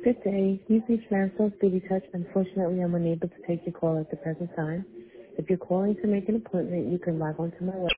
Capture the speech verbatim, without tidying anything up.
Good day. You've reached Mansell's Baby Touch. Unfortunately, I'm unable to take your call at the present time. If you're calling to make an appointment, you can log on to my website.